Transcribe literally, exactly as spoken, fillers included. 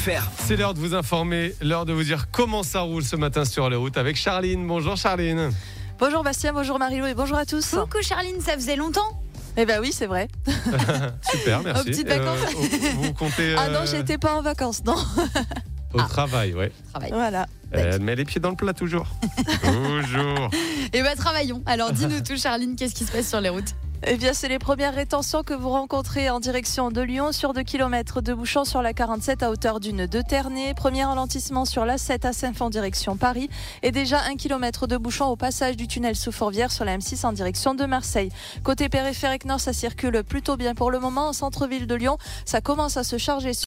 F R. C'est l'heure de vous informer, l'heure de vous dire comment ça roule ce matin sur les routes avec Charline. Bonjour Charline. Bonjour Bastien, bonjour Marilou et bonjour à tous. Coucou Charline, ça faisait longtemps. Eh ben oui, c'est vrai. Super, merci. Aux petites vacances. Euh, vous, vous comptez euh, Ah non, j'étais pas en vacances, non. au Ah. travail, ouais. Travail. Voilà. Elle met les pieds dans le plat toujours. Toujours. Et bah travaillons. Alors dis-nous tout Charline, qu'est-ce qui se passe sur les routes? Eh bien, c'est les premières rétentions que vous rencontrez en direction de Lyon sur deux kilomètres de bouchons sur la quarante-sept à hauteur d'une de Ternay. Premier ralentissement sur l'A sept à Saint-Fond en direction Paris. Et déjà un kilomètre de bouchons au passage du tunnel sous Fourvière sur la M six en direction de Marseille. Côté périphérique nord, ça circule plutôt bien pour le moment. En centre-ville de Lyon, ça commence à se charger.